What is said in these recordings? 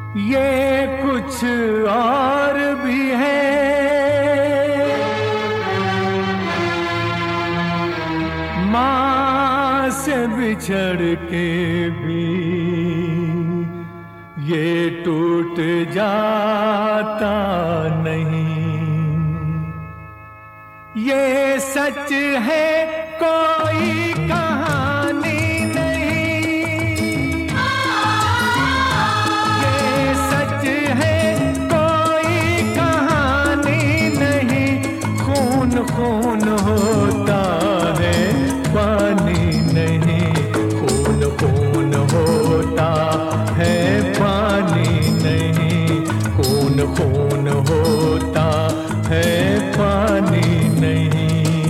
ये कुछ और भी है। माँ से बिछड़ के भी ये टूट जाता नहीं। ये सच है, कोई कहानी नहीं। ये सच है, कोई कहानी नहीं। खून खून होता है, पानी नहीं। खून खून होता है, पानी नहीं। खून खून होता है, पानी नहीं।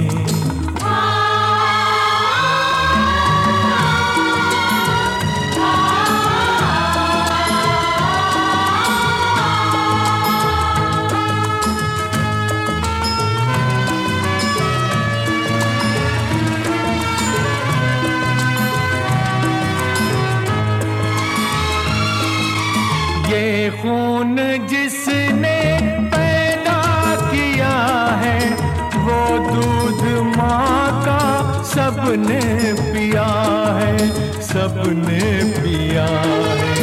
ये खून जिसने पैदा किया है, वो दूध माँ का सबने पिया है, सबने पिया है।